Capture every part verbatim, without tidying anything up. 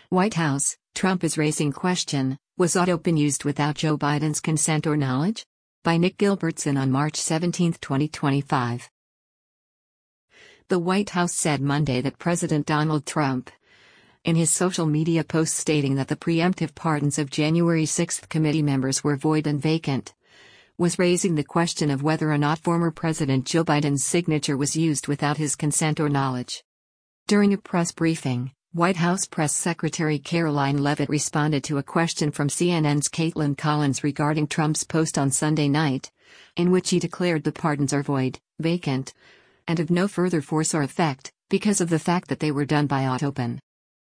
White House, Trump is raising question, was AutoPen used without Joe Biden's consent or knowledge? By Nick Gilbertson on March seventeenth, twenty twenty-five. The White House said Monday that President Donald Trump, in his social media post stating that the preemptive pardons of January sixth committee members were void and vacant, was raising the question of whether or not former President Joe Biden's signature was used without his consent or knowledge. During a press briefing, White House Press Secretary Karoline Leavitt responded to a question from C N N's Kaitlan Collins regarding Trump's post on Sunday night, in which he declared the pardons are void, vacant, and of no further force or effect, because of the fact that they were done by AutoPen.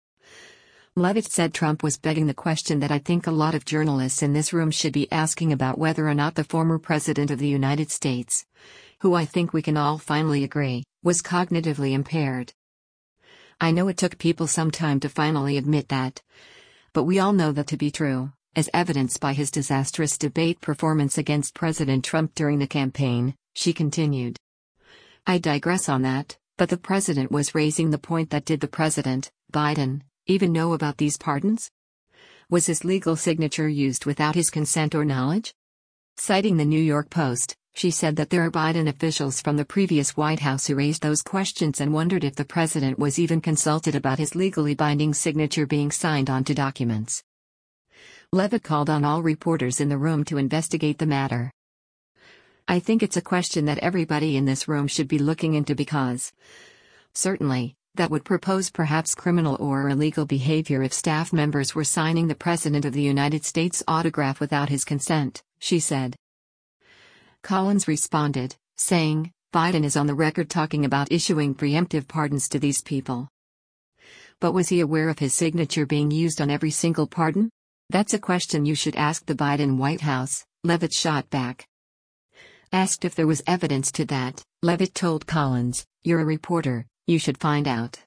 Leavitt said Trump was begging the question that I think a lot of journalists in this room should be asking about whether or not the former President of the United States, who I think we can all finally agree, was cognitively impaired. I know it took people some time to finally admit that. But we all know that to be true, as evidenced by his disastrous debate performance against President Trump during the campaign, she continued. I digress on that, but the president was raising the point that did the president, Biden, even know about these pardons? Was his legal signature used without his consent or knowledge? Citing the New York Post, she said that there are Biden officials from the previous White House who raised those questions and wondered if the president was even consulted about his legally binding signature being signed onto documents. Leavitt called on all reporters in the room to investigate the matter. I think it's a question that everybody in this room should be looking into because, certainly, that would propose perhaps criminal or illegal behavior if staff members were signing the President of the United States' autograph without his consent, she said. Collins responded, saying, Biden is on the record talking about issuing preemptive pardons to these people. But was he aware of his signature being used on every single pardon? That's a question you should ask the Biden White House, Leavitt shot back. Asked if there was evidence to that, Leavitt told Collins, you're a reporter, you should find out.